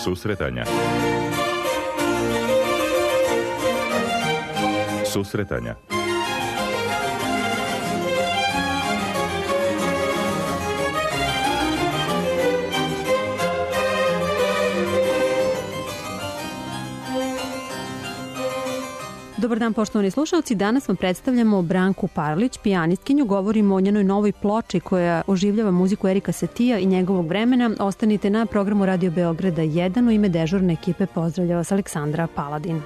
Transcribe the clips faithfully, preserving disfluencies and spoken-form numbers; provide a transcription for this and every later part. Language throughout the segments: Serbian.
Susretanja. Susretanja. Dobar dan, poštovani slušalci. Danas vam predstavljamo Branku Parlić, pijanistkinju. Govorimo o njenoj novoj ploči koja oživljava muziku Erika Satija i njegovog vremena. Ostanite na programu Radio Beograda jedan. U ime dežurne ekipe pozdravlja vas Aleksandra Paladin.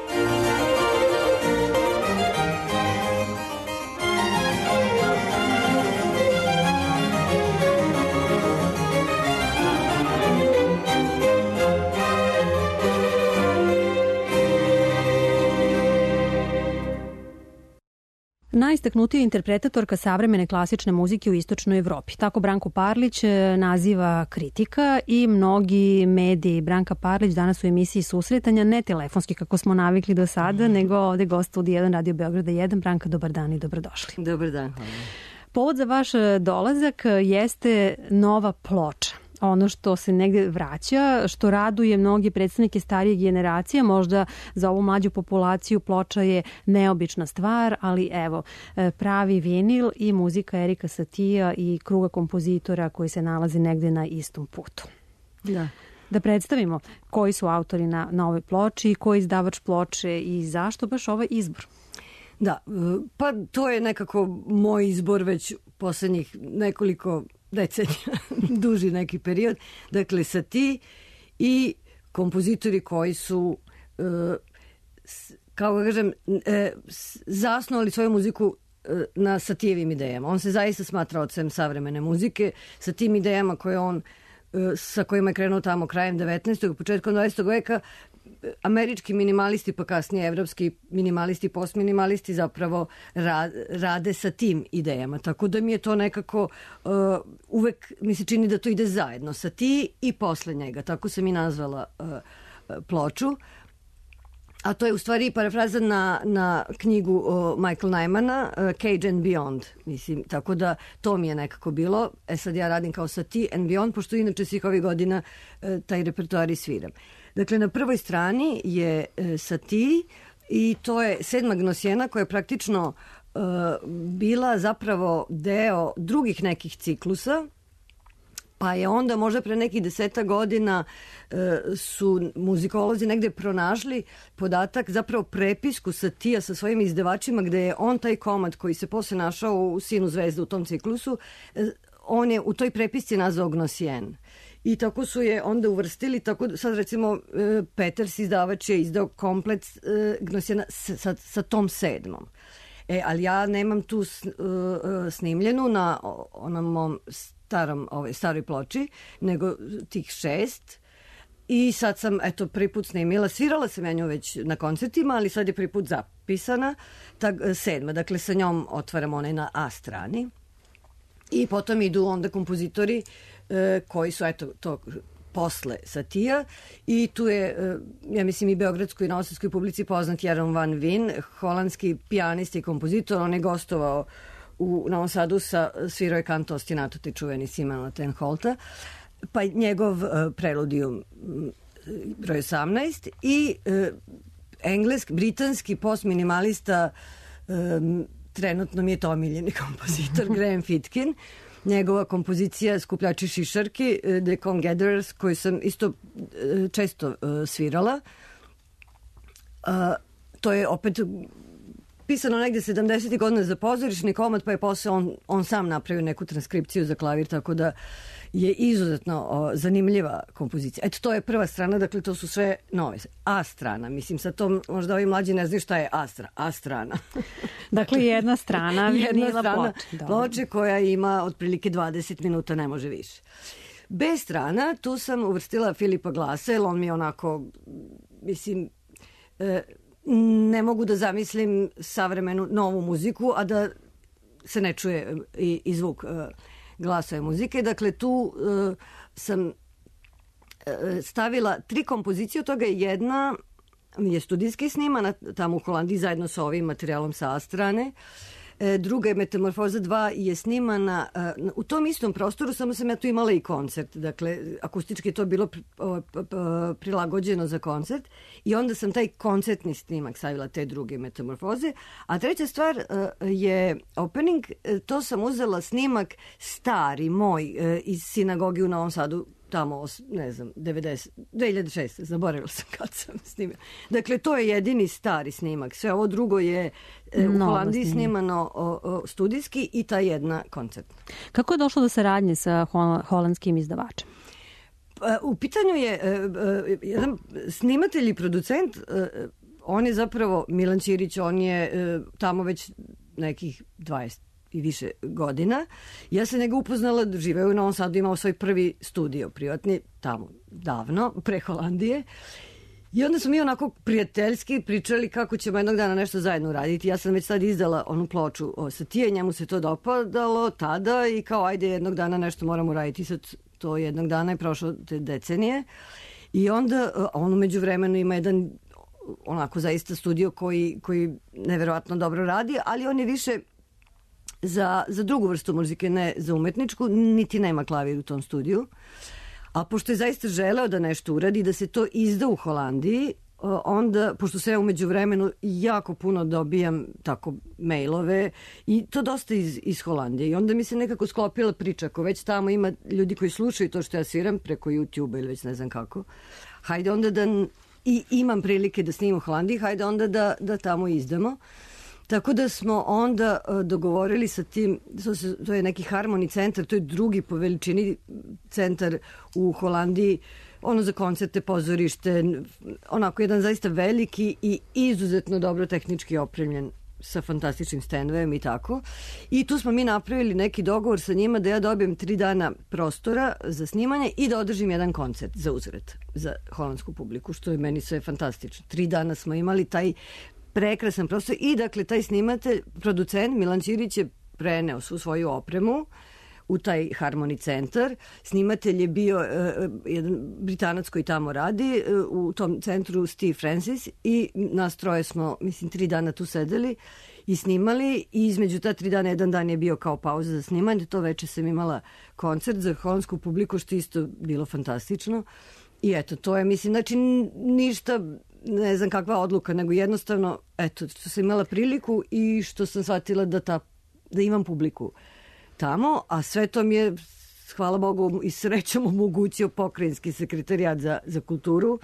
Najistaknutija interpretatorka savremene klasične muzike u istočnoj Evropi. Tako Branku Parlić naziva kritika i mnogi mediji. Branka Parlić danas u emisiji Susretanja, ne telefonski kako smo navikli do sada, nego ovde gost studija jedan Radio Beograda jedan. Branka, dobar dan i dobrodošli. Dobar dan, hvala. Povod za vaš dolazak jeste nova ploča. Ono što se negde vraća, što raduje mnogi predstavnike starije generacije, možda za ovu mlađu populaciju ploča je neobična stvar, ali evo, pravi vinil i muzika Erika Satija i kruga kompozitora koji se nalazi negde na istom putu. Da. Da predstavimo koji su autori na, na ovoj ploči, koji je izdavač ploče i zašto baš ovaj izbor? Da, pa to je nekako moj izbor već poslednjih nekoliko decenija, duži neki period. Dakle, Sati i kompozitori koji su, kao ga kažem, zasnovali svoju muziku na Satijevim idejama. On se zaista smatra ocem savremene muzike, sa tim idejama koje on, sa kojima je krenuo tamo krajem devetnaestog. početkom dvadesetog veka. Američki minimalisti, pa kasnije evropski minimalisti, postminimalisti zapravo rade sa tim idejama. Tako da mi je to nekako uh, uvek mi se čini da to ide zajedno. Sati i posle njega. Tako sam i nazvala uh, ploču. A to je u stvari parafraza na, na knjigu uh, Michael Nymana, uh, Cage and Beyond. Mislim, tako da to mi je nekako bilo. E sad ja radim kao Sati and Beyond, pošto inače svih ovih godina uh, taj repertoar i sviram. Dakle, na prvoj strani je e, Sati i to je sedma gnosjena koja je praktično e, bila zapravo deo drugih nekih ciklusa, pa je onda možda pre nekih deseta godina e, su muzikolozi negde pronašli podatak, zapravo prepisku Satija sa svojim izdavačima gde je on taj komad koji se posle našao u Sinu zvezda u tom ciklusu, e, on je u toj prepisci nazvao gnosjen. I tako su je onda uvrstili, tako sad recimo Peters izdavač je izdao komplet gnosjena sa, sa tom sedmom. E, ali ja nemam tu snimljenu na onom mom starom, ovaj, staroj ploči, nego tih šest. I sad sam, eto, prvi put snimila, svirala sam ja nju već na koncertima, ali sad je prvi put zapisana, ta sedma, dakle sa njom otvaram onaj na A strani. I potom idu onda kompozitori e, koji su, eto, to posle Satija i tu je, e, ja mislim, i beogradskoj i novosadskoj publici poznat Jeroen van Veen, holandski pijanist i kompozitor. On je gostovao u Novom Sadu sa svirao je Kanto ostinato, te čuveni Simona ten Holta, pa njegov e, preludijum broj osamnaest i e, engleski, britanski postminimalista e, trenutno mi je to omiljeni kompozitor Graham Fitkin. Njegova kompozicija Skupljači šišarki, The Congatherers, koju sam isto često svirala. To je opet pisano negde sedamdesetih godina za pozorišni komad, pa je posle on, on sam napravio neku transkripciju za klavir, tako da je izuzetno o, zanimljiva kompozicija. Eto, to je prva strana, dakle to su sve nove. A strana, mislim, sa tom možda ovi mlađi ne znaju šta je A strana. A strana. Dakle, jedna strana jedna strana ploče. ploče koja ima otprilike dvadeset minuta, ne može više. B strana, tu sam uvrstila Filipa Glasa, jer on mi je onako, mislim, e, ne mogu da zamislim savremenu novu muziku, a da se ne čuje i, i zvuk e, glasove muzike. Dakle, tu uh, sam uh, stavila tri kompozicije, od toga je jedna je studijski snimana tamo u Holandiji zajedno sa ovim materijalom sa A strane. E, druga je Metamorfoza dva je snimana e, u tom istom prostoru, samo sam ja tu imala i koncert. Dakle, akustički je to bilo pri, o, p, p, prilagođeno za koncert i onda sam taj koncertni snimak stavila te druge Metamorfoze. A treća stvar e, je opening, e, to sam uzela snimak stari moj e, iz sinagoge u Novom Sadu, tamo, ne znam, devedeset, dve hiljade šeste. Zaboravila sam kad sam snimila. Dakle, to je jedini stari snimak. Sve ovo drugo je e, u Holandiji snimano o, o, studijski i ta jedna koncertna. Kako je došlo do saradnje sa holandskim izdavačem? U pitanju je e, e, jedan snimatelj i producent, e, on je zapravo Milan Ćirić, on je e, tamo već nekih dvadeset i više godina. Ja sam njega upoznala, živeo u Novom Sadu, imao svoj prvi studio privatni, tamo davno, pre Holandije. I onda smo mi onako prijateljski pričali kako ćemo jednog dana nešto zajedno raditi. Ja sam već sad izdala onu ploču o Satije, njemu se to dopadalo tada i kao ajde jednog dana nešto moramo raditi. Sad to jednog dana je prošlo te decenije. I onda on umeđu vremenu ima jedan onako zaista studio koji, koji neverovatno dobro radi, ali on je više za, za drugu vrstu muzike, ne za umetničku, niti nema klavir u tom studiju. A pošto je zaista želeo da nešto uradi, da se to izda u Holandiji, onda, pošto se ja umeđu vremenu jako puno dobijam tako mailove i to dosta iz, iz Holandije. I onda mi se nekako sklopila priča, ako već tamo ima ljudi koji slušaju to što ja sviram preko YouTube ili već ne znam kako, hajde onda da, i imam prilike da snimam u Holandiji, hajde onda da, da tamo izdamo. Tako da smo onda dogovorili sa tim, to, se, to je neki Harmony centar, to je drugi po veličini centar u Holandiji, ono za koncerte, pozorište, onako jedan zaista veliki i izuzetno dobro tehnički opremljen sa fantastičnim stendovom i tako. I tu smo mi napravili neki dogovor sa njima da ja dobijem tri dana prostora za snimanje i da održim jedan koncert za uzvrat za holandsku publiku, što je meni sve fantastično. Tri dana smo imali taj prekrasan prostor i dakle taj snimatelj, producent Milan Ćirić je preneo svu svoju opremu u taj Harmony centar. Snimatelj je bio uh, jedan Britanac koji tamo radi, uh, u tom centru Steve Francis i nas troje smo, mislim, tri dana tu sedeli i snimali i između ta tri dana jedan dan je bio kao pauza za snimanje. To veče sam imala koncert za holandsku publiku, što isto bilo fantastično. I eto, to je, mislim, znači ništa, ne znam kakva odluka, nego jednostavno, eto, što sam imala priliku i što sam shvatila da, ta, da imam publiku tamo, a sve to mi je, hvala Bogu i srećom, omogućio pokrajinski sekretarijat za, za kulturu,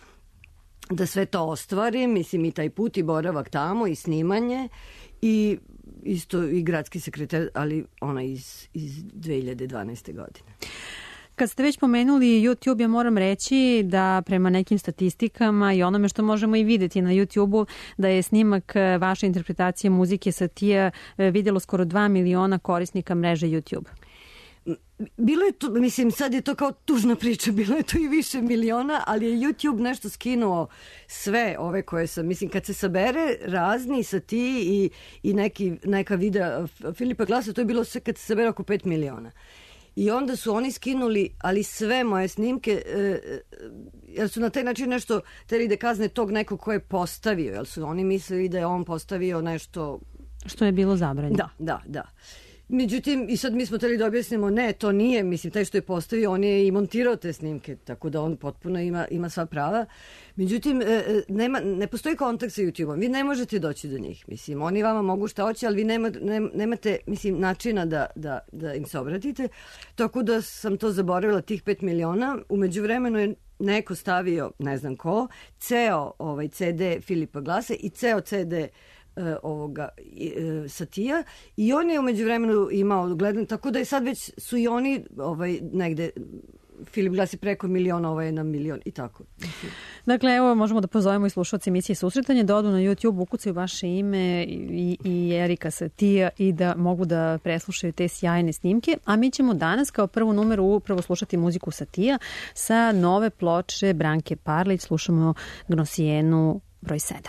da sve to ostvarim, mislim i taj put i boravak tamo i snimanje i isto i gradski sekretar, ali ona iz, iz dve hiljade dvanaeste. godine. Kad ste već pomenuli YouTube, ja moram reći da prema nekim statistikama i onome što možemo i videti na YouTube-u, da je snimak vaše interpretacije muzike Satija vidjelo skoro dva miliona korisnika mreže YouTube. Bilo je to, mislim, sad je to kao tužna priča, bilo je to i više miliona, ali je YouTube nešto skinuo sve ove koje sam, mislim, kad se sabere razni Satiji i, i neki, neka videa Filipa Glasa, to je bilo sve kad se sabere oko pet miliona. I onda su oni skinuli, ali sve moje snimke, e, jer su na taj način nešto teli da kazne tog nekog ko je postavio, jer su oni mislili da je on postavio nešto... Što je bilo zabranjeno. Da, da, da. Međutim, i sad mi smo teli da objasnimo, ne, to nije, mislim, taj što je postavio, on je i montirao te snimke, tako da on potpuno ima, ima sva prava. Međutim, nema, ne postoji kontakt sa YouTube-om, vi ne možete doći do njih, mislim, oni vama mogu šta hoće, ali vi nema, ne, nemate, mislim, načina da, da, da im se obratite, tako da sam to zaboravila, tih pet miliona, umeđu vremenu je neko stavio, ne znam ko, ceo ovaj C D Filipa Glasa i ceo C D ovoga Satija i on je umeđu vremenu imao gledan, tako da je sad već su i oni ovaj, negde Filip Glas je preko miliona, ovaj je na milion i tako. Dakle, evo možemo da pozovemo i slušalci emisije Susretanje da odu na YouTube, ukucaju vaše ime i, i Erika Satija i da mogu da preslušaju te sjajne snimke. A mi ćemo danas kao prvu numeru upravo slušati muziku Satija sa nove ploče Branke Parlić. Slušamo Gnosijenu broj sedam.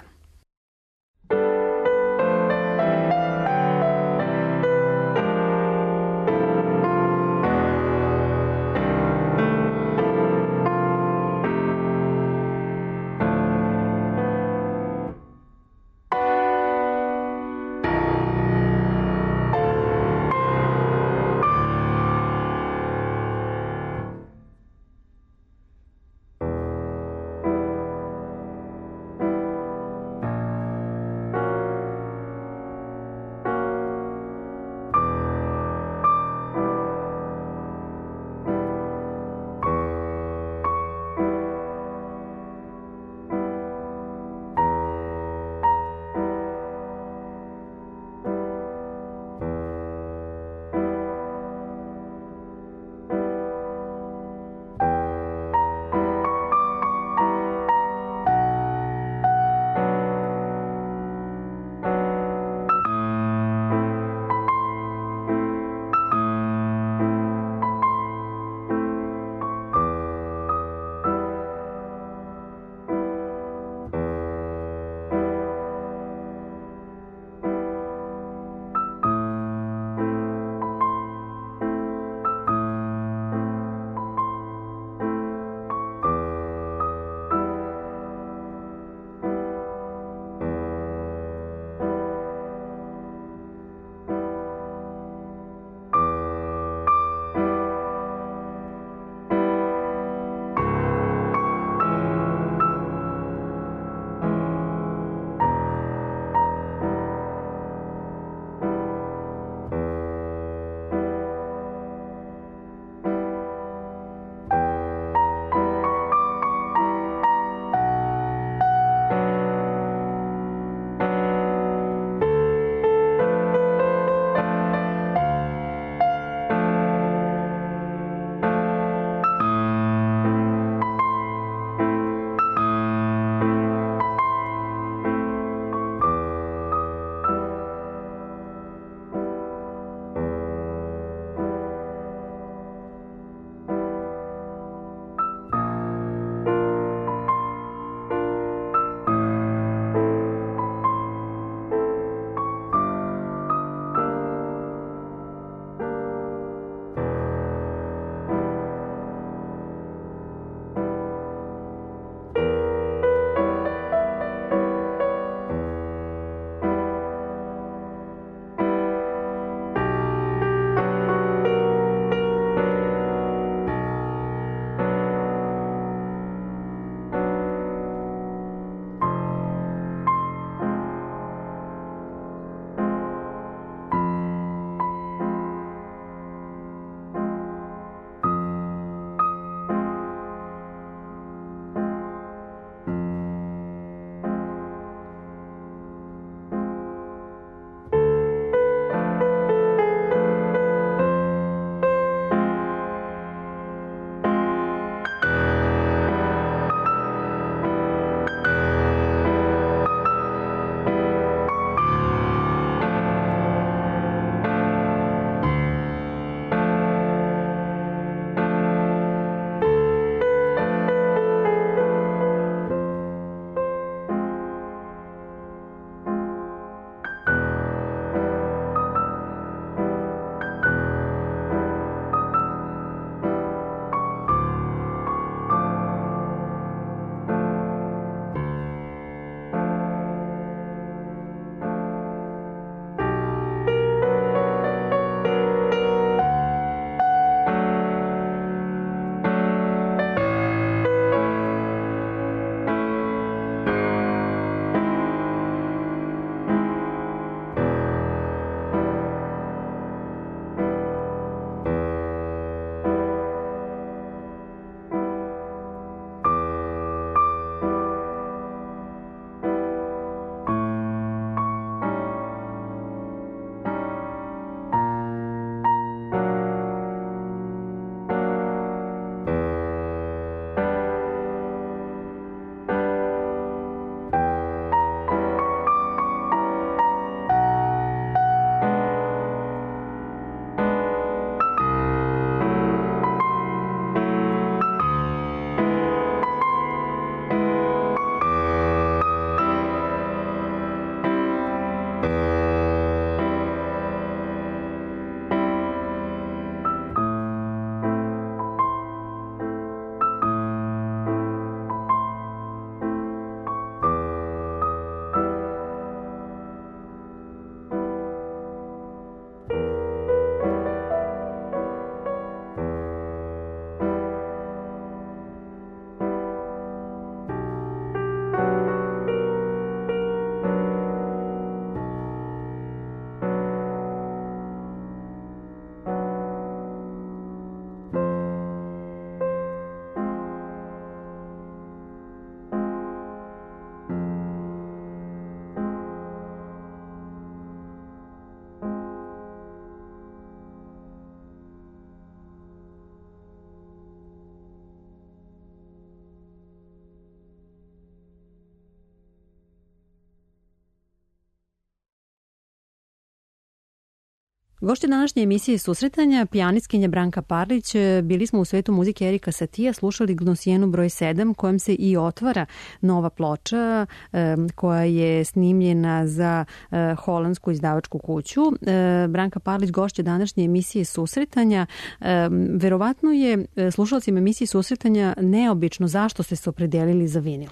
Gošće današnje emisije Susretanja, pijanistkinja Branka Parlić. Bili smo u svetu muzike Erika Satija, slušali Gnosijenu broj sedam, kojom se i otvara nova ploča koja je snimljena za holandsku izdavačku kuću. Branka Parlić, gošće današnje emisije Susretanja. Verovatno je slušalcima emisije Susretanja neobično zašto ste se opredelili za vinil.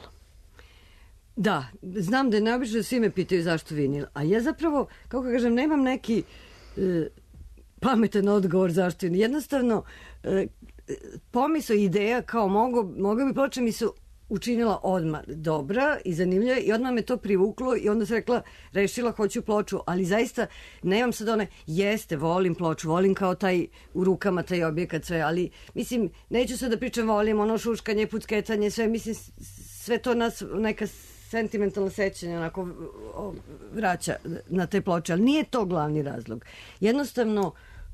Da, znam da je neobično da svi me pitaju zašto vinil, a ja zapravo, kako kažem, nemam neki e, pametan odgovor zašto vinil. Jednostavno, e, pomisao i ideja kao mogo, mogo bi ploča mi se učinila odmah dobra i zanimljiva i odmah me to privuklo i onda se rekla, rešila hoću ploču, ali zaista nemam sad one, jeste, volim ploču, volim kao taj u rukama taj objekat sve, ali mislim, neću sad da pričam, volim ono šuškanje, pucketanje, sve, mislim, sve to nas neka sentimentalno sećanje onako vraća na te ploče, ali nije to glavni razlog. Jednostavno,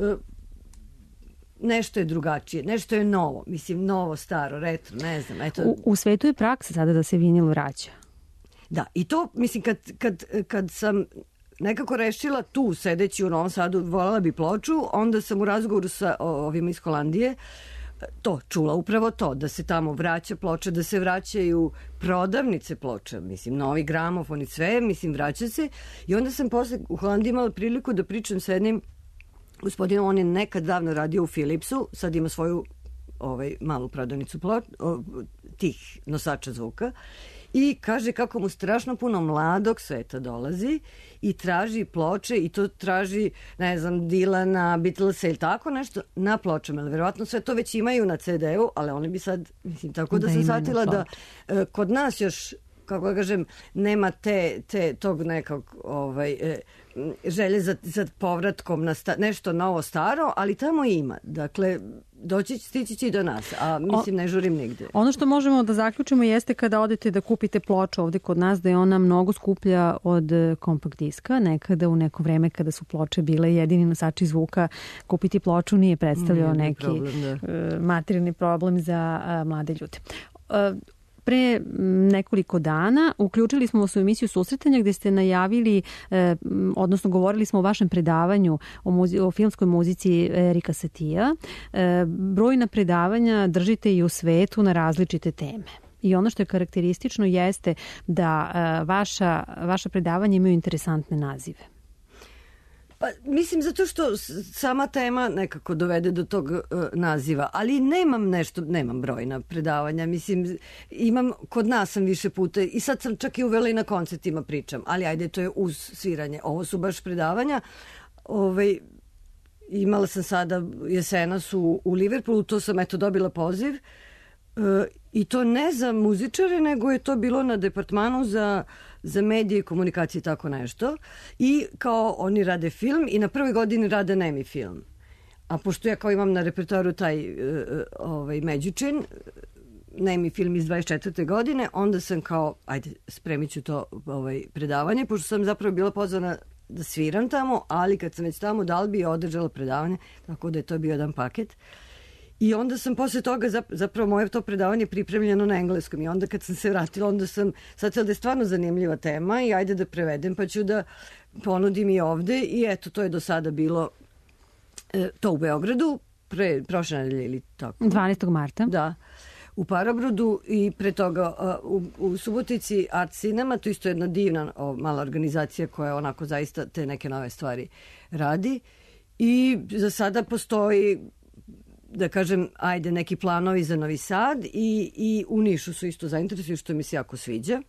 nešto je drugačije, nešto je novo, mislim, novo, staro, retro, ne znam. Eto. U, u svetu je praksa sada da se vinil vraća. Da, i to, mislim, kad, kad, kad sam nekako rešila tu, sedeći u Novom Sadu, voljela bi ploču, onda sam u razgovoru sa ovima iz Holandije to čula, upravo to, da se tamo vraća ploča, da se vraćaju prodavnice ploča, mislim, novi gramofon i sve, mislim, vraća se. I onda sam posle u Holandiji imala priliku da pričam sa jednim gospodinom, on je nekad davno radio u Philipsu, sad ima svoju ovaj, malu prodavnicu ploč, o, tih nosača zvuka, i kaže kako mu strašno puno mladog sveta dolazi i traži ploče i to traži, ne znam, Dilana, Beatlesa ili tako nešto na pločama. Verovatno sve to već imaju na ce de u, ali oni bi sad, mislim, tako da, da sam shvatila da e, kod nas još, kako da kažem, nema te, te tog nekog ovaj, e, želje za, za povratkom na sta, nešto novo staro, ali tamo ima. Dakle, doći stići će i do nas, a mislim ne žurim nigde. Ono što možemo da zaključimo jeste kada odete da kupite ploču ovde kod nas, da je ona mnogo skuplja od kompakt diska. Nekada u neko vreme kada su ploče bile jedini nosači zvuka, kupiti ploču nije predstavljao nije neki problem, materijalni problem za mlade ljude. Pre nekoliko dana uključili smo vas u emisiju Susretanja gde ste najavili, eh, odnosno govorili smo o vašem predavanju o, muzi o filmskoj muzici Erika Satija. Eh, brojna predavanja držite i u svetu na različite teme. I ono što je karakteristično jeste da eh, vaša, vaša predavanja imaju interesantne nazive. Pa, mislim, zato što sama tema nekako dovede do tog uh, naziva, ali nemam nešto, nemam brojna predavanja, mislim, imam, kod nas sam više puta i sad sam čak i uvela i na koncertima pričam, ali ajde, to je uz sviranje, ovo su baš predavanja. Ovaj, imala sam sada jesenas u, u Liverpoolu, to sam eto dobila poziv, uh, i to ne za muzičare, nego je to bilo na departmanu za za medije i komunikacije, tako nešto. I kao oni rade film i na prvoj godini rade nemi film. A pošto ja kao imam na repertoaru taj uh, ovaj, Međučin, nemi film iz dvadeset četvrte godine, onda sam kao, ajde, spremit ću to ovaj, predavanje, pošto sam zapravo bila pozvana da sviram tamo, ali kad sam već tamo, da li bi održala predavanje, tako da je to bio jedan paket. I onda sam posle toga, zapravo moje to predavanje pripremljeno na engleskom i onda kad sam se vratila, onda sam shvatila da je stvarno zanimljiva tema i ajde da prevedem pa ću da ponudim i ovde i eto, to je do sada bilo e, to u Beogradu, pre, prošle nedelje ili tako. dvanaestog marta. Da, u Parabrodu i pre toga u, u Subotici Art Cinema, to isto jedna divna o, mala organizacija koja onako zaista te neke nove stvari radi i za sada postoji, da kažem, ajde, neki planovi za Novi Sad i, i u Nišu su isto zainteresuju, što mi se jako sviđa.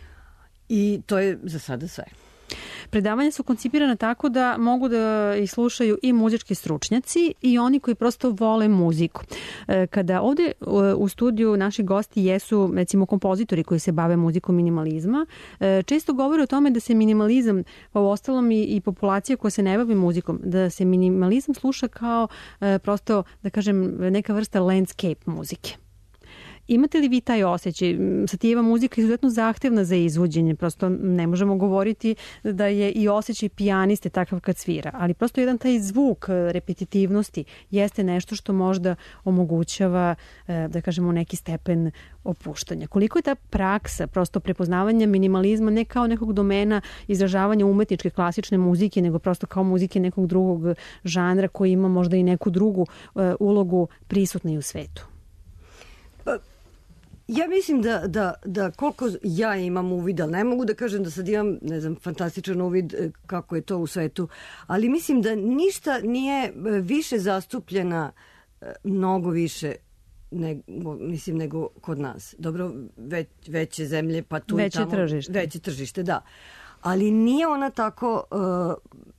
I to je za sada sve. Predavanja su koncipirana tako da mogu da ih slušaju i muzički stručnjaci i oni koji prosto vole muziku. Kada ovde u studiju naši gosti jesu, recimo, kompozitori koji se bave muzikom minimalizma, često govore o tome da se minimalizam, pa u ostalom i, i populacija koja se ne bavi muzikom, da se minimalizam sluša kao prosto, da kažem, neka vrsta landscape muzike. Imate li vi taj osjećaj? Satijeva muzika je izuzetno zahtevna za izvođenje, prosto ne možemo govoriti da je i osjećaj pijaniste takav kad svira, ali prosto jedan taj zvuk repetitivnosti jeste nešto što možda omogućava, da kažemo, neki stepen opuštanja. Koliko je ta praksa, prosto prepoznavanja minimalizma ne kao nekog domena izražavanja umetničke klasične muzike, nego prosto kao muzike nekog drugog žanra koji ima možda i neku drugu ulogu prisutna i u svetu? Pa, ja mislim da, da, da koliko ja imam uvid, ali ne mogu da kažem da sad imam, ne znam, fantastičan uvid kako je to u svetu, ali mislim da ništa nije više zastupljena, mnogo više nego, mislim, nego kod nas. Dobro, već, veće zemlje, pa tu veće i tamo. Tržište. Veće tržište, da. Ali nije ona tako uh,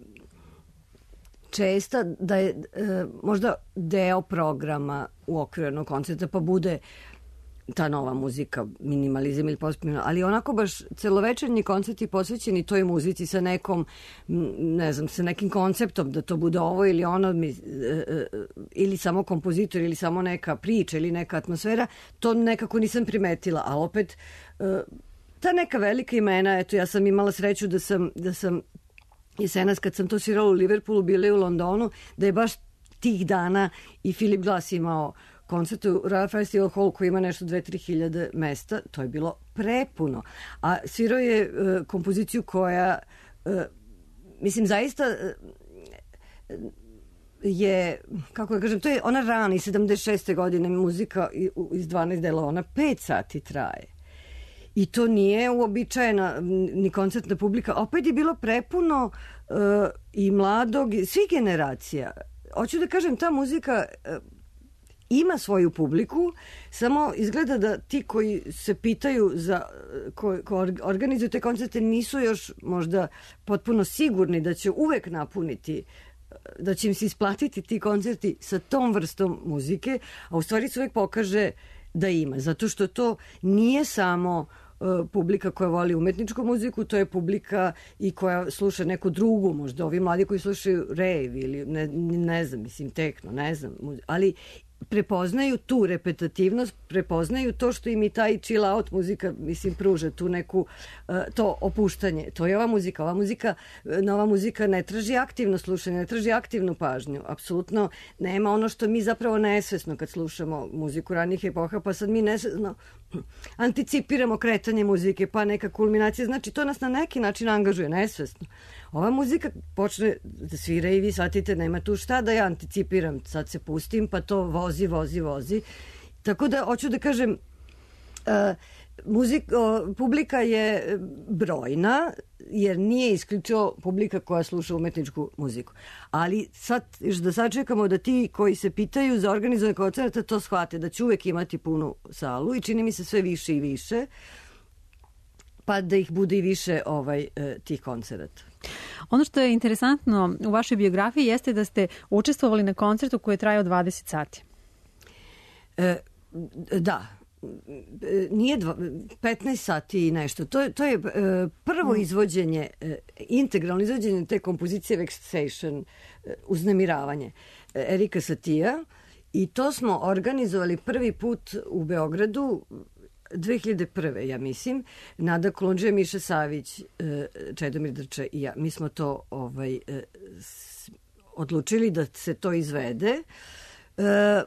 česta da je uh, možda deo programa u okviru jednog koncerta, pa bude ta nova muzika, minimalizam ili postminimalizam, ali onako baš celovečernji koncerti posvećeni toj muzici sa nekom, ne znam, sa nekim konceptom da to bude ovo ili ono, ili samo kompozitor ili samo neka priča ili neka atmosfera, to nekako nisam primetila, ali opet ta neka velika imena, eto, ja sam imala sreću da sam, da sam jesenas kad sam to svirala u Liverpoolu, bila i u Londonu, da je baš tih dana i Philip Glass imao koncert u Royal Festival Hall koji ima nešto dve do tri hiljade mesta, to je bilo prepuno. A svirao je uh, kompoziciju koja, uh, mislim, zaista uh, je, kako da kažem, to je ona rani sedamdeset šeste godine muzika iz dvanaest delova, ona pet sati traje. I to nije uobičajena ni koncertna publika. Opet je bilo prepuno uh, i mladog, svih generacija. Hoću da kažem, ta muzika uh, ima svoju publiku, samo izgleda da ti koji se pitaju za, ko, ko organizuju te koncerte nisu još možda potpuno sigurni da će uvek napuniti, da će im se isplatiti ti koncerti sa tom vrstom muzike, a u stvari se uvek pokaže da ima, zato što to nije samo uh, publika koja voli umetničku muziku, to je publika i koja sluša neku drugu, možda ovi mladi koji slušaju rave ili ne, ne znam, mislim, tekno, ne znam, ali prepoznaju tu repetitivnost, prepoznaju to što im i taj chill out muzika, mislim, pruža tu neku, uh, to opuštanje. To je ova muzika. Ova muzika, nova muzika ne traži aktivno slušanje, ne traži aktivnu pažnju. Apsolutno nema ono što mi zapravo nesvesno kad slušamo muziku ranih epoha, pa sad mi nesvesno anticipiramo kretanje muzike, pa neka kulminacija. Znači, to nas na neki način angažuje, nesvesno. Ova muzika počne da svira i vi shvatite, nema tu šta da ja anticipiram, sad se pustim, pa to vozi, vozi, vozi. Tako da, hoću da kažem, uh, muzik, uh, publika je brojna, jer nije isključivo publika koja sluša umetničku muziku. Ali sad, još da sačekamo da ti koji se pitaju za organizovanje koncerta to shvate, da će uvek imati punu salu i čini mi se sve više i više, pa da ih bude i više ovaj, tih koncerata. Ono što je interesantno u vašoj biografiji jeste da ste učestvovali na koncertu koji je trajao dvadeset sati. E, da. Nije dva, petnaest sati i nešto. To je, to je prvo izvođenje, integralno izvođenje te kompozicije Vexation, uznemiravanje Erika Satija, i to smo organizovali prvi put u Beogradu dve hiljade prve. ja mislim. Nada Kolundžija, Miša Savić, Čedomir Drča i ja. Mi smo to ovaj, odlučili da se to izvede. E,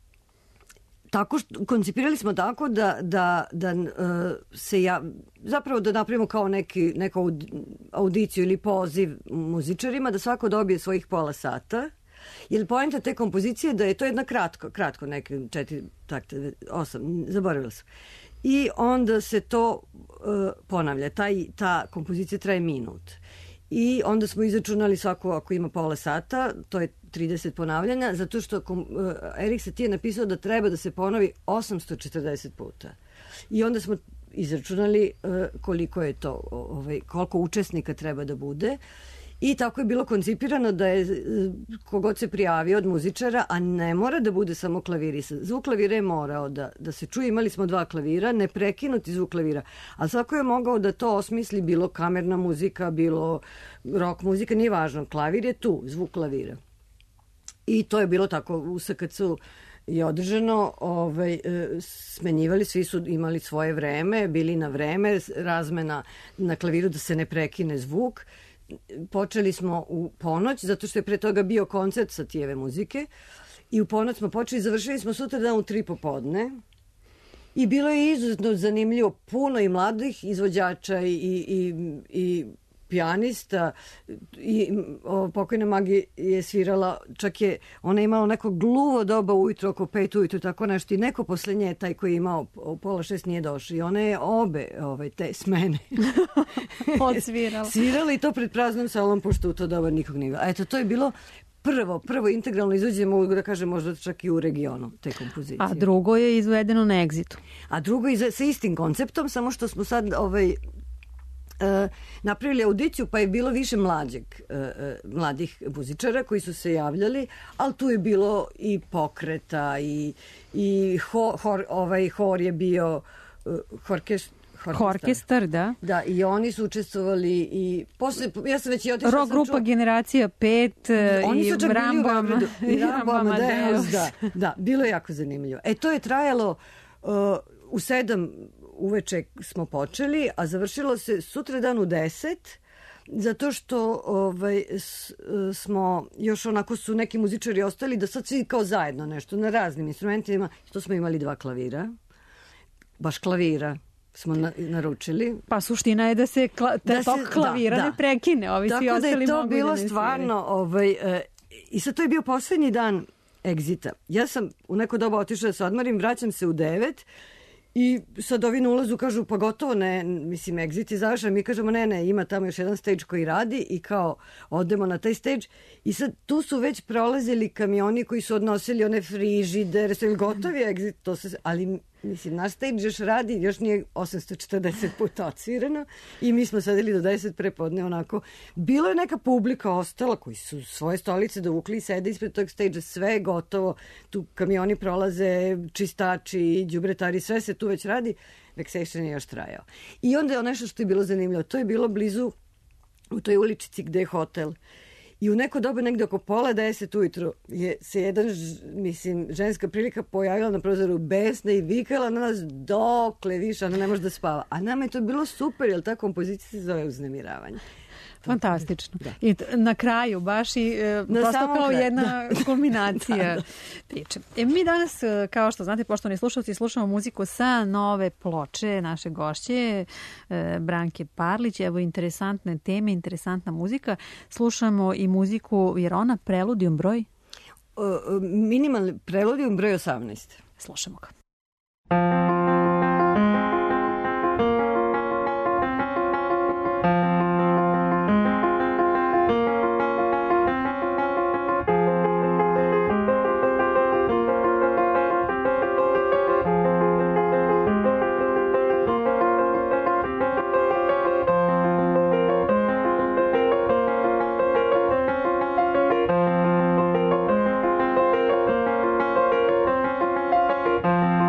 tako što, koncipirali smo tako da, da, da uh, se ja, zapravo da napravimo kao neki, neku audiciju ili poziv muzičarima, da svako dobije svojih pola sata. Jer poenta te kompozicije da je to jedna kratko, kratko neke četiri, takte, osam, zaboravila sam. I onda se to uh, ponavlja. Taj, ta kompozicija traje minut. I onda smo izračunali svako ako ima pola sata, to je trideset ponavljanja, zato što uh, Erik Satie je napisao da treba da se ponovi osamsto četrdeset puta. I onda smo izračunali uh, koliko je to, ovaj, koliko učesnika treba da bude. I tako je bilo koncipirano da je kogod se prijavio od muzičara, a ne mora da bude samo klavirista. Zvuk klavira je morao da, da se čuje. Imali smo dva klavira, neprekinuti zvuk klavira. Ali svako je mogao da to osmisli, bilo kamerna muzika, bilo rock muzika, nije važno. Klavir je tu, zvuk klavira. I to je bilo tako u S K C-u je održano, ovaj, smenjivali, svi su imali svoje vreme, bili na vreme, razmena na klaviru da se ne prekine zvuk. Počeli smo u ponoć, zato što je pre toga bio koncert Satijeve muzike i u ponoć smo počeli, završili smo sutra dan u tri popodne i bilo je izuzetno zanimljivo, puno i mladih izvođača i, i, i pijanista i o, pokojna Magi je svirala, čak je ona imala neko gluvo doba ujutro, oko pet ujutro, tako nešto i neko posle nje, taj koji je imao o pola šest nije došao i ona je obe ovaj, te smene odsvirala. Svirala i to pred praznom salom, pošto u to doba nikog nije bilo. A eto, to je bilo prvo, prvo integralno izvođenje, mogu da kažem možda čak i u regionu te kompozicije. A drugo je izvedeno na Exitu. A drugo je sa istim konceptom, samo što smo sad ovaj, Uh, napravili audiciju, pa je bilo više mlađeg, uh, uh, mladih muzičara koji su se javljali, ali tu je bilo i pokreta i, i ho, hor, ovaj hor je bio uh, horkeš, horkestar. Horkestar, da. Da, i oni su učestvovali i posle, ja sam već i otišla... Rock grupa čuo... Generacija pet oni i su čak Rambo, bili u i Rambo Amadeus. Da, da, bilo je jako zanimljivo. E, to je trajalo uh, u sedam uveče smo počeli, a završilo se sutra dan u deset, zato što ovaj, s, smo, još onako su neki muzičari ostali da sad svi kao zajedno nešto na raznim instrumentima. To smo imali dva klavira, baš klavira smo na, naručili. Pa suština je da se kla, da tog se, klavira da, ne prekine, ovi svi ostali mogu da ne. Tako da je to bilo stvarno, ovaj, e, i sad to je bio poslednji dan Exita. Ja sam u neko doba otišla da se odmarim, vraćam se u devet, i sad ovi na ulazu kažu, pa gotovo, ne, mislim, Exit je završen. Mi kažemo, ne, ne, ima tamo još jedan stage koji radi i kao odemo na taj stage. I sad tu su već prolazili kamioni koji su odnosili one frižidere, su ili gotovi Exit, to se, ali mislim, naš stage još radi, još nije osamsto četrdeset puta odsvirano i mi smo sedeli do deset prepodne onako. Bilo je neka publika ostala koji su svoje stolice dovukli i sede ispred tog stage, sve je gotovo, tu kamioni prolaze, čistači, đubretari, sve se tu već radi, Vexation je još trajao. I onda je nešto što je bilo zanimljivo, to je bilo blizu u toj uličici gde je hotel. I u neko doba, negde oko pola deset ujutro, je se jedan, mislim, ženska prilika pojavila na prozoru besna i vikala na nas dokle više, ona ne može da spava. A nama je to bilo super, jer ta kompozicija se zove Uznemiravanje. Fantastično. Da. I na kraju baš i e, prosto kao kraju. jedna da. kulminacija da, da. priče. E, mi danas, kao što znate, poštovani slušalci, slušamo muziku sa nove ploče naše gošće, e, Branke Parlić. Evo, interesantne teme, interesantna muzika. Slušamo i muziku, jer ona Preludijum broj? O, minimalni Preludijum broj osamnaest. Slušamo ga. Thank you.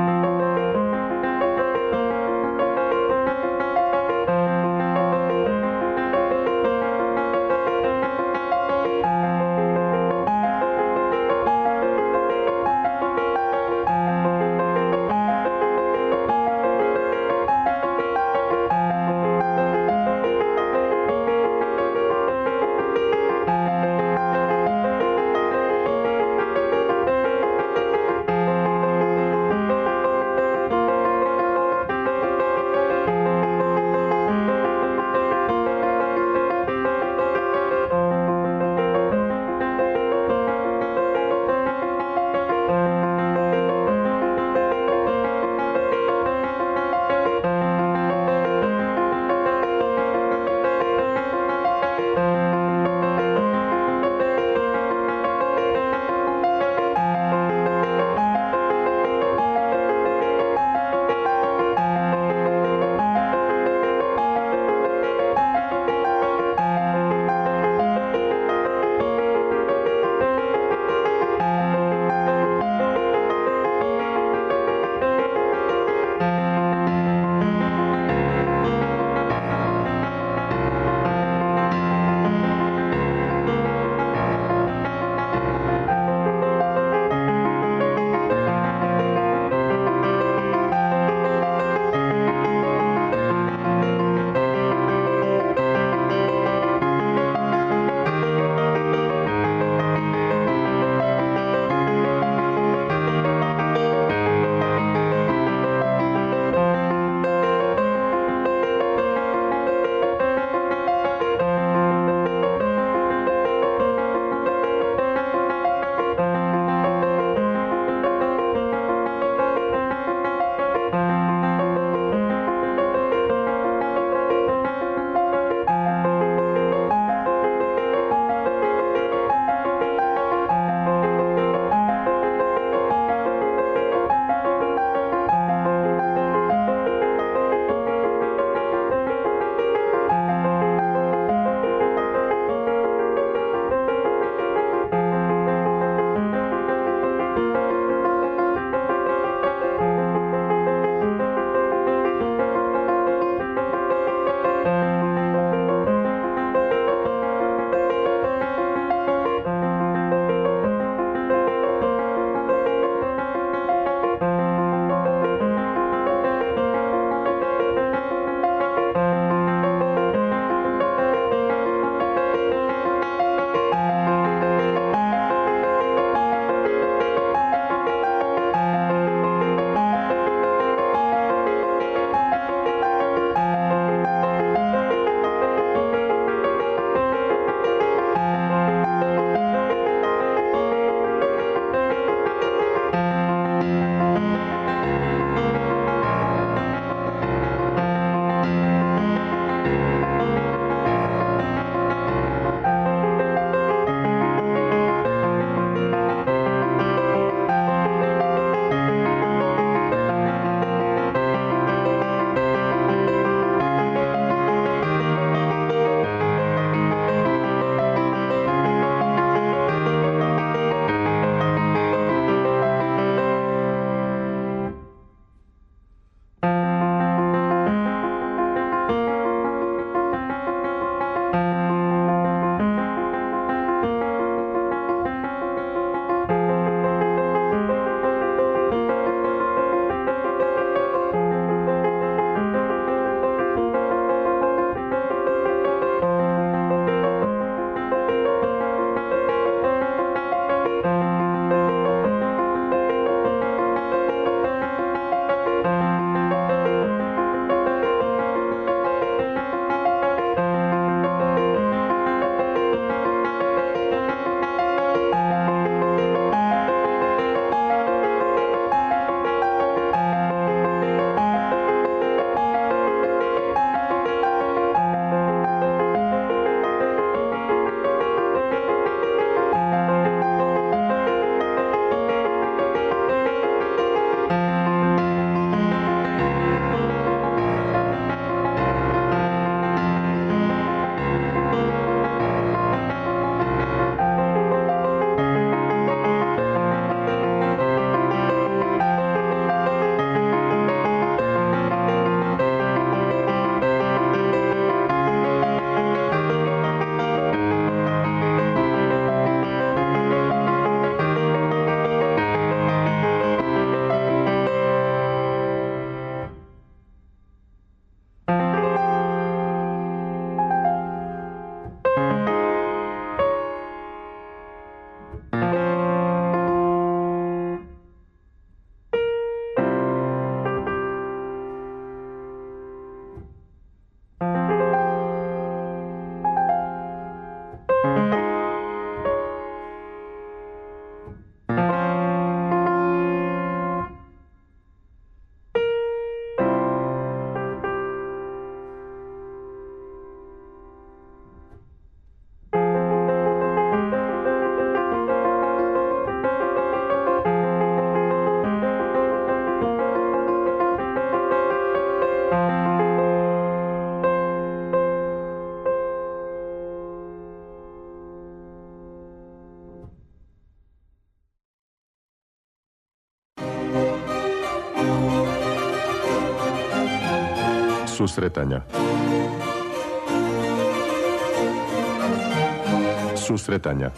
Susretanja. Susretanja.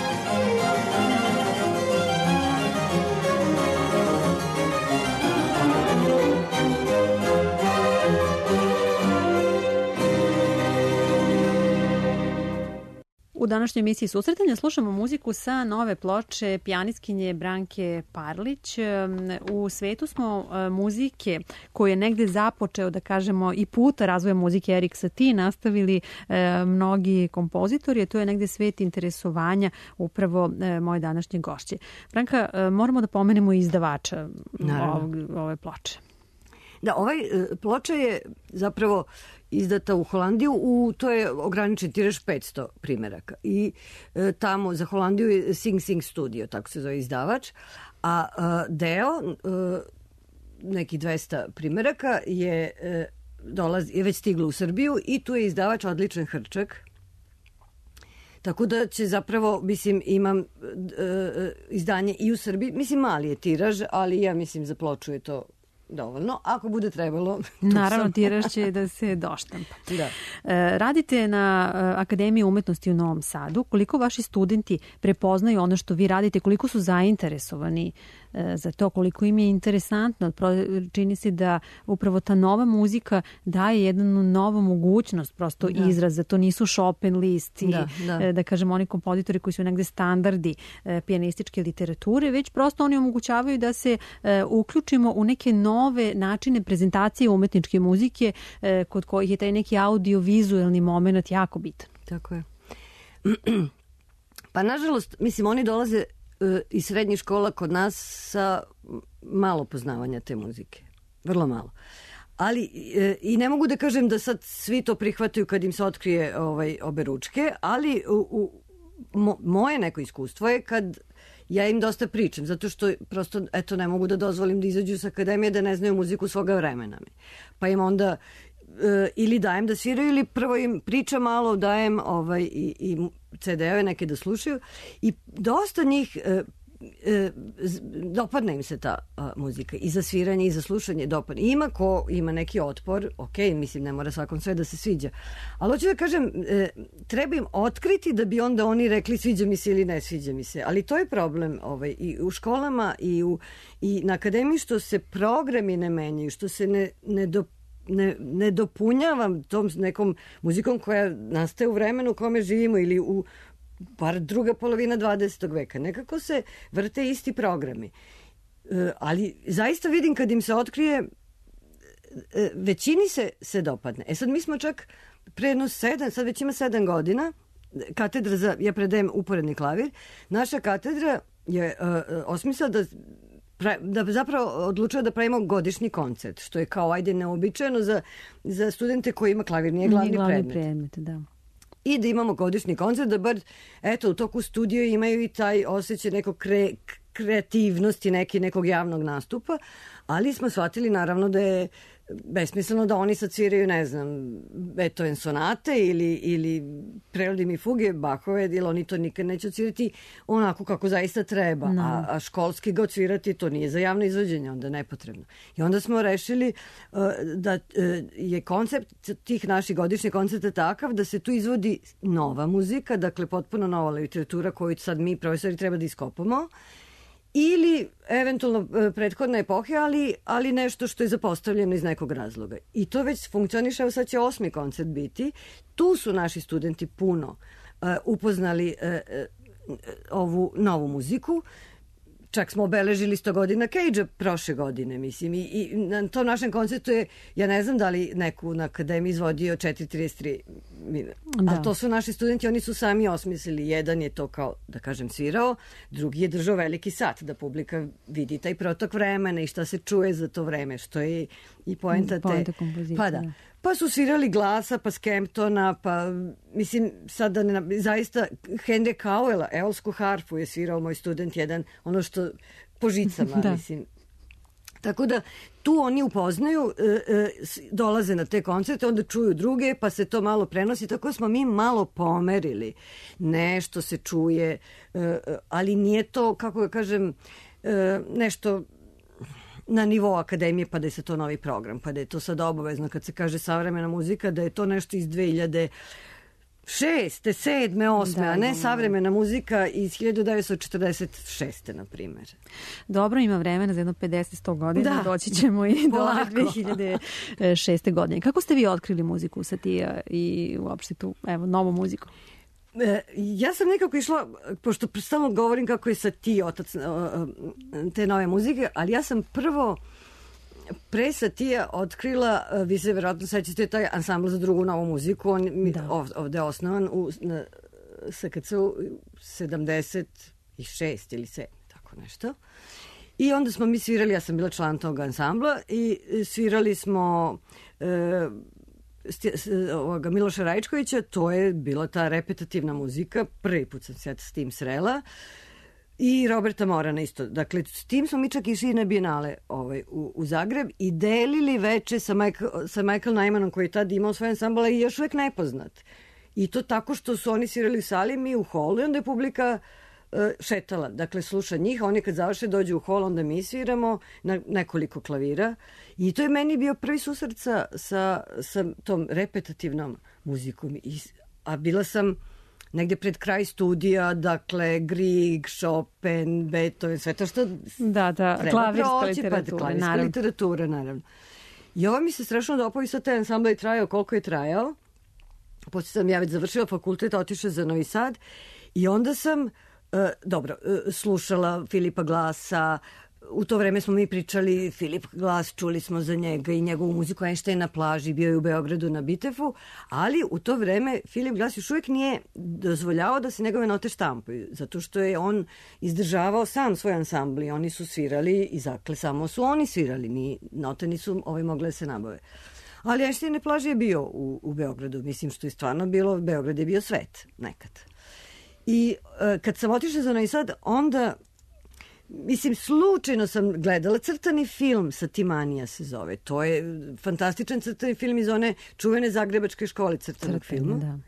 U današnjoj emisiji Susretanja slušamo muziku sa nove ploče pijanistkinje Branke Parlić. U svetu smo muzike koju je negde započeo, da kažemo, i puta razvoja muzike Erik Satie nastavili mnogi kompozitori, a to je negde svet interesovanja upravo moje današnje gošće. Branka, moramo da pomenemo izdavača ovog, ove ploče. Da, ovaj ploča je zapravo izdata u Holandiju, u, to je ograničen tiraž petsto primeraka. I e, tamo za Holandiju je Sing Sing Studio, tako se zove izdavač, a e, deo, e, neki dvesta primeraka, je, e, dolaz, je već stiglo u Srbiju i tu je izdavač Odličan Hrčak. Tako da će zapravo, mislim, imam e, izdanje i u Srbiji. Mislim, mali je tiraž, ali ja mislim za ploču je to dovoljno. Ako bude trebalo... Naravno, tiraž će da se doštampa. Da. Radite na Akademiji umetnosti u Novom Sadu. Koliko vaši studenti prepoznaju ono što vi radite? Koliko su zainteresovani za to? Koliko im je interesantno? Čini se da upravo ta nova muzika daje jednu novu mogućnost prosto da. izraza. To nisu Chopin listi, da, da. da kažemo oni kompozitori koji su negde standardi pijanističke literature, već prosto oni omogućavaju da se uključimo u neke nove nove načine prezentacije umetničke muzike kod kojih je taj neki audio-vizualni moment jako bitan. Tako je. Pa nažalost, mislim, oni dolaze iz srednjih škola kod nas sa malo poznavanja te muzike. Vrlo malo. Ali i ne mogu da kažem da sad svi to prihvataju kad im se otkrije ovaj, obe ručke, ali u, u, mo, moje neko iskustvo je kad ja im dosta pričam, zato što prosto, eto, ne mogu da dozvolim da izađu sa akademije da ne znaju muziku svoga vremena. Pa im onda e, ili dajem da sviraju ili prvo im pričam malo, dajem ovaj, i, i ce de ove neke da slušaju i dosta njih e, e, dopadne im se ta a, muzika i za sviranje i za slušanje dopadne. Ima ko ima neki otpor, ok, mislim ne mora svakom sve da se sviđa, ali hoću da kažem e, treba im otkriti da bi onda oni rekli sviđa mi se ili ne sviđa mi se, ali to je problem ovaj, i u školama i, u, i na akademiji što se programi ne menjaju, što se ne, ne do Ne, ne dopunjavam tom nekom muzikom koja nastaje u vremenu u kome živimo ili u bar druga polovina dvadesetog veka. Nekako se vrte isti programi. E, ali zaista vidim kad im se otkrije, e, većini se, se dopadne. E sad mi smo čak pre jedno sedam, sad već ima sedam godina, katedra za, ja predajem uporedni klavir, naša katedra je e, osmislila da da zapravo odlučuje da pravimo godišnji koncert, što je kao ajde neobičajeno za, za studente koji ima klavir, nije glavni, nije glavni predmet. predmet da. I da imamo godišnji koncert, da bar, eto, u toku studija imaju i taj osjećaj nekog kre, kreativnosti, neki, nekog javnog nastupa, ali smo shvatili naravno da je besmisleno da oni sad sviraju, ne znam, Beethoven sonate ili, ili prelodi mi fuge, Bachove, jer oni to nikad neće odsvirati onako kako zaista treba, no. a, a školski ga odsvirati to nije za javno izvođenje, onda je nepotrebno. I onda smo rešili uh, da uh, je koncept tih naših godišnjih koncerta takav da se tu izvodi nova muzika, dakle potpuno nova literatura koju sad mi profesori treba da iskopamo, ili eventualno prethodne epohe, ali, ali nešto što je zapostavljeno iz nekog razloga. I to već funkcioniše, evo sad će osmi koncert biti. Tu su naši studenti puno uh, upoznali uh, uh, ovu novu muziku. Čak smo obeležili sto godina Cage-a prošle godine, mislim. I, I na tom našem koncertu je, ja ne znam da li neku na akademiji izvodio četiri trideset tri Da. A to su naši studenti, oni su sami osmislili. Jedan je to kao, da kažem, svirao, drugi je držao veliki sat, da publika vidi taj protok vremena i šta se čuje za to vreme, što je i poenta te... Poenta kompozicije. Pa da. Pa su svirali Glasa, pa Skemptona, pa mislim, sad da ne... Zaista, Henry Cowella, eolsku harfu je svirao moj student jedan, ono što po žicama, da. Mislim. Tako da tu oni upoznaju, dolaze na te koncerte, onda čuju druge, pa se to malo prenosi. Tako smo mi malo pomerili. Nešto se čuje, ali nije to, kako ga kažem, nešto na nivou akademije, pa da je se to novi program, pa da je to sad obavezno kad se kaže savremena muzika, da je to nešto iz dve hiljade šeste, sedme, osme, da, a ne savremena muzika iz hiljadu devetsto četrdeset šeste, na primjer. Dobro, ima vremena za jedno pedeset do sto godina, da. Doći ćemo i do dve hiljade šeste. godine. Kako ste vi otkrili muziku Satija i uopšte tu, evo, novu muziku? Ja sam nekako išla, pošto stalno govorim kako je Satija otac te nove muzike, ali ja sam prvo pre Satija otkrila, vi se verovatno sećate, taj ansambl za drugu novu muziku, on da. ovde je osnovan u na S K C-u sedamdeset šeste ili sedam, tako nešto. I onda smo mi svirali, ja sam bila član tog ansambla i svirali smo e, ovoga Miloša Rajičkovića, to je bila ta repetitivna muzika, prvi put sam se s tim srela, i Roberta Morana isto. Dakle, s tim smo mi čak išli na Bijenale ovaj, u, u Zagreb i delili veče sa, Michael, sa Michael Nymanom, koji je tad imao svoj ansambl i još uvek nepoznat. I to tako što su oni svirali u sali, mi u holu, i onda je publika uh, šetala. Dakle, sluša njih, oni kad završe dođu u hol, onda mi sviramo na nekoliko klavira. I to je meni bio prvi susret sa, sa, sa tom repetitivnom muzikom. I, a bila sam negde pred kraj studija, dakle, Grieg, Chopin, Beethoven, sve to što da, da, klavirska literatura, pa, klavirska naravno. literatura, naravno. I ovo mi se strašno dopovi, sad taj ansambl je trajao koliko je trajao. Poslije sam ja već završila fakultet, otišla za Novi Sad i onda sam, uh, dobro, uh, slušala Filipa Glasa. U to vreme smo mi pričali, Filip Glas, čuli smo za njega i njegovu muziku, Einstein na plaži, bio je u Beogradu na Bitefu, ali u to vreme Filip Glas još uvijek nije dozvoljavao da se njegove note štampaju, zato što je on izdržavao sam svoj ansambl i oni su svirali i zakle samo su oni svirali, ni, note nisu ove mogle da se nabave. Ali Einstein na plaži je bio u, u Beogradu, mislim što je stvarno bilo, Beograd je bio svet nekad. I uh, kad sam otišla za Novi Sad, onda mislim, slučajno sam gledala crtani film, Satimanija se zove. To je fantastičan crtani film iz one čuvene zagrebačke škole crtanog Crtani, filma. Da.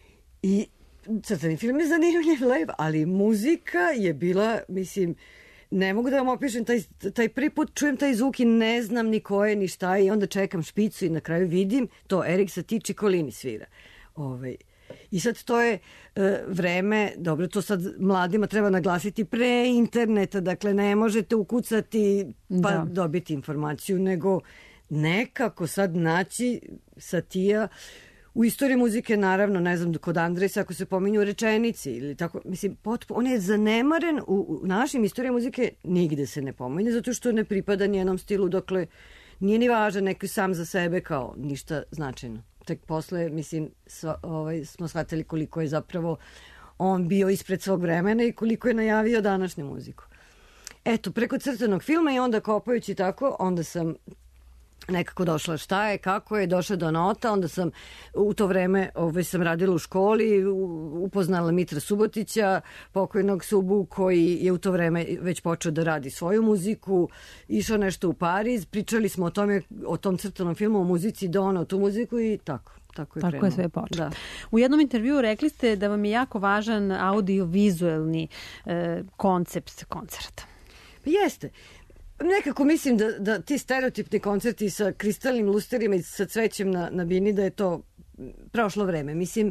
I crtani film je zanimljiv, lep, ali muzika je bila, mislim, ne mogu da vam opišem, taj, taj prvi put čujem taj zvuk i ne znam ni ko je, ni šta je, i onda čekam špicu i na kraju vidim to Erik Satie Ciccolini svira. Ovaj, I sad to je e, vreme, dobro, to sad mladima treba naglasiti, pre interneta, dakle ne možete ukucati pa da. dobiti informaciju, nego nekako sad naći Satija. U istoriji muzike, naravno, ne znam, kod Andresa, ako se pominju rečenici ili tako, mislim, potpuno, on je zanemaren u, u našim istoriji muzike, nigde se ne pominje, zato što ne pripada nijednom stilu, dokle nije ni važan neki sam za sebe kao ništa značajno. Tek posle, mislim, sva, ovaj, smo shvatili koliko je zapravo on bio ispred svog vremena i koliko je najavio današnju muziku. Eto, preko crtanog filma i onda kopajući tako, onda sam nekako došla šta je, kako je, došla do nota, onda sam u to vreme ovaj, sam radila u školi, upoznala Mitra Subotića, pokojnog Subu, koji je u to vreme već počeo da radi svoju muziku, išao nešto u Pariz, pričali smo o tome, o tom crtanom filmu, o muzici, donao tu muziku i tako. Tako je, tako je sve počelo. Da. U jednom intervjuu rekli ste da vam je jako važan audio-vizuelni e, koncept koncerta. Pa jeste. Nekako mislim da, da ti stereotipni koncerti sa kristalnim lusterima i sa cvećem na, na bini, da je to prošlo vreme. Mislim,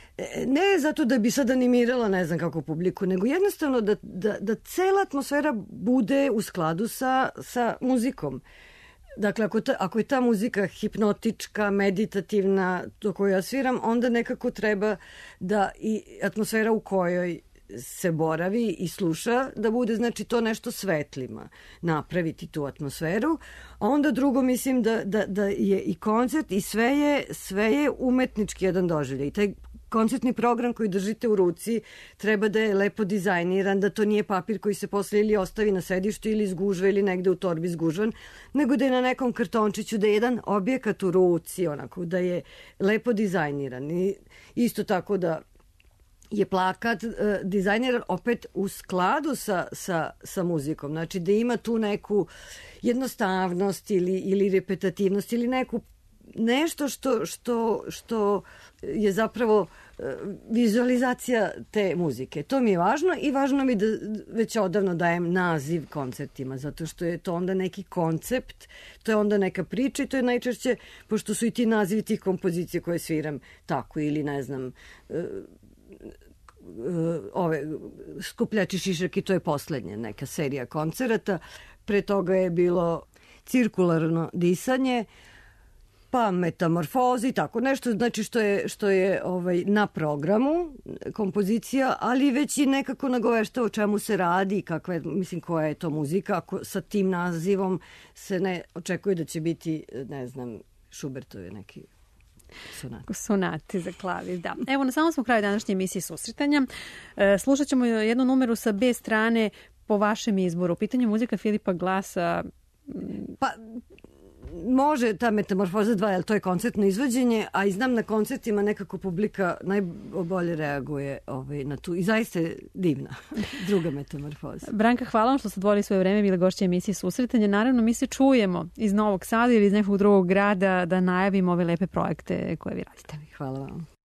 ne zato da bi sad animirala ne znam kako publiku, nego jednostavno da, da, da cela atmosfera bude u skladu sa, sa muzikom. Dakle, ako, ta, ako je ta muzika hipnotička, meditativna, to koju ja sviram, onda nekako treba da i atmosfera u kojoj se boravi i sluša da bude, znači, to nešto svetlima, napraviti tu atmosferu. A onda drugo, mislim da, da, da je i koncert i sve je, sve je umetnički jedan doživljaj. I taj koncertni program koji držite u ruci treba da je lepo dizajniran, da to nije papir koji se posle ili ostavi na sedištu ili izgužva ili negde u torbi izgužvan, nego da je na nekom kartončiću, da je jedan objekat u ruci, onako, da je lepo dizajniran. I isto tako da je plakat uh, dizajniran opet u skladu sa, sa, sa muzikom. Znači da ima tu neku jednostavnost ili, ili repetativnost ili neku nešto što, što, što je zapravo vizualizacija te muzike. To mi je važno i važno mi da već odavno dajem naziv koncertima, zato što je to onda neki koncept, to je onda neka priča i to je najčešće, pošto su i ti nazivi tih kompozicija koje sviram tako ili ne znam, ove Skupljači šišarki, to je poslednja neka serija koncerata. Pre toga je bilo Cirkularno disanje, pa Metamorfozi, tako nešto, znači što je, što je ovaj, na programu kompozicija, ali već i nekako nagovešta o čemu se radi, kakva je, mislim, koja je to muzika, ako sa tim nazivom se ne očekuje da će biti, ne znam, Šubertove neki sonati. Sonati za klavir, da. Evo, na samom smo kraju današnje emisije Susretanja. E, slušat ćemo jednu numeru sa B strane po vašem izboru. U pitanju muzika Filipa Glasa. Pa, može ta Metamorfoza dva, jer to je koncertno izvođenje, a i znam na koncertima nekako publika najbolje reaguje ovaj, na tu. I zaista je divna druga Metamorfoza. Branka, hvala vam što ste odvojili svoje vreme, bile gošće emisije Susretanje. Naravno, mi se čujemo iz Novog Sada ili iz nekog drugog grada da najavimo ove lepe projekte koje vi radite. Hvala vam.